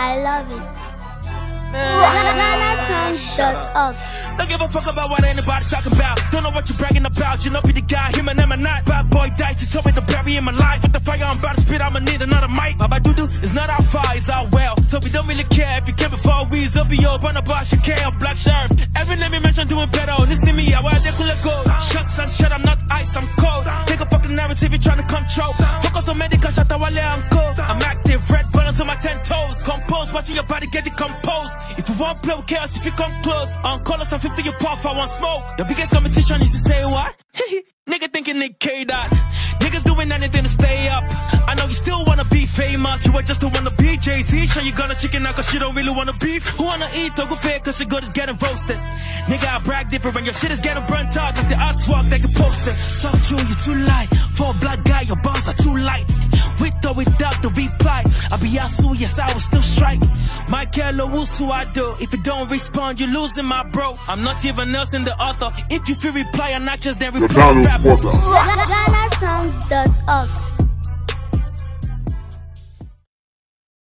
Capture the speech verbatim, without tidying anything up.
I love it. Ghana songs dot org. Don't give a fuck about what anybody talking about. Don't know what you're bragging about. You know be the guy, him and them and not. Bad boy died to tell me to bury in my life. With the fire I'm about to spit, I'ma need another mic. Baba Dudu, it's not our far, it's our well. So we don't really care if you came before we up be your burn about your care, black sheriff. Every name you mention doing better. Listen me, I wear they could let go. Shots and shit, I'm not ice, I'm cold. Take a fucking narrative, you trying to control. Focus on medical, shut out I'm cold. I'm active, red button to my ten toes. Compose, watching your body get decomposed. If you want play with chaos, if you come close, on call us on fifty, you pop, I want smoke. The biggest competition is to say what? Nigga thinking Nick K dot. Niggas doing anything to stay up. I know you still wanna be famous. You were just to wanna be Jay-Z. Sure you gonna chicken out cause you don't really wanna beef. Who wanna eat or go fair cause your good is getting roasted. Nigga I brag different when your shit is getting burnt out. Like the artwork they can post it. Talk to you, you too light. For a black guy your bars are too light. With or without the reply, I be Yasu, yes I will still strike. Michael Owusu I do. If you don't respond, you're losing my bro. I'm not even else in the author. If you feel reply and not just then reply. Ghana songs dot org.